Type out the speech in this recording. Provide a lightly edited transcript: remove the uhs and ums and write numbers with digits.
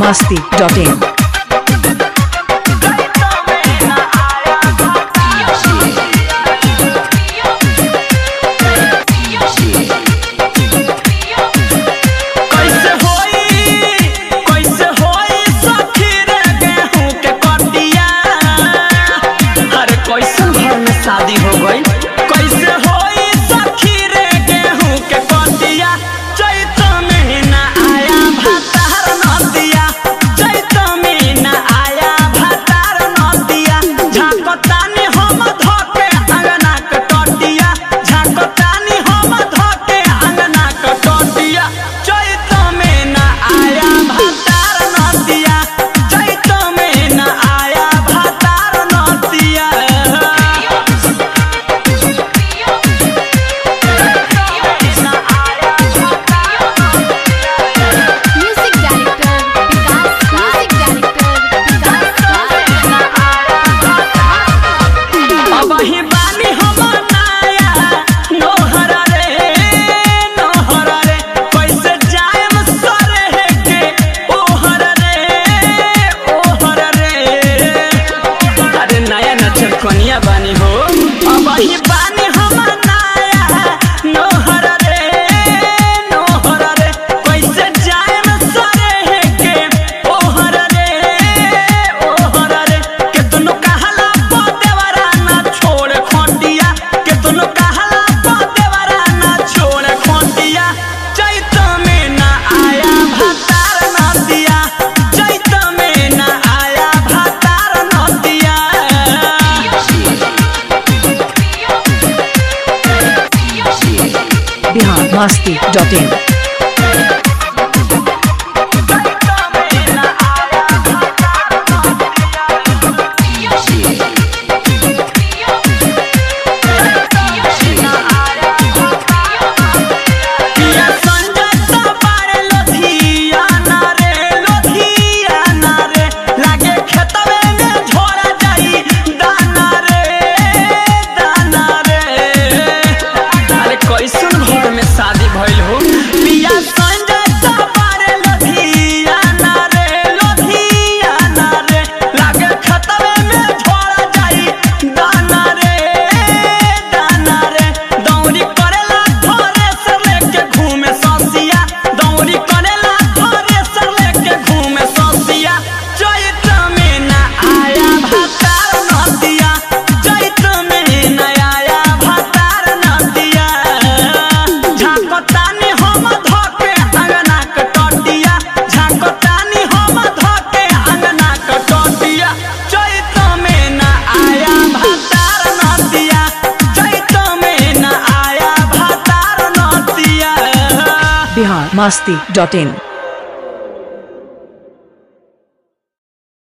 biharmasti.in शादी हो गई कैसे होई सखी रे गेहूं के कटिया चैत महीना आया भातार नदिया चैत महीना आया भातार नदिया झाकतानी हम धके अंगना के टटिया झाकतानी हम धके अंगना के टटिया चैत महीना आया भातार नदिया चैत महीना आया भातार नदिया कनिया बानी हो अब ही बानी हम नाया नोहर रे कैसे जाएम सरे के ओहर रे के तुनो कहला देवरा ना छोड़ खटिया के तुनो कहला देवरा ना छोड़ खटिया चैत में ना आया भातार नदिया चैत में ना आया भातार नदिया biharmasti.in शादी भइल हो पिया संजय सवारे लोधियाना रे लागे खतवे में झोरा जाई दाना रे दौरी करेला घरे से लेके घूमे ससिया दौरी करेला घरे से लेके घूमे ससिया चैत में ना आया भातार नदिया चैत में ना आया भातार नदिया झाकतानी हम धके अंगना के टटिया झाकतानी हम धके अंगना के टटिया चैत में ना आया भातार नदिया चैत में ना आया भातार नदिया biharmasti.in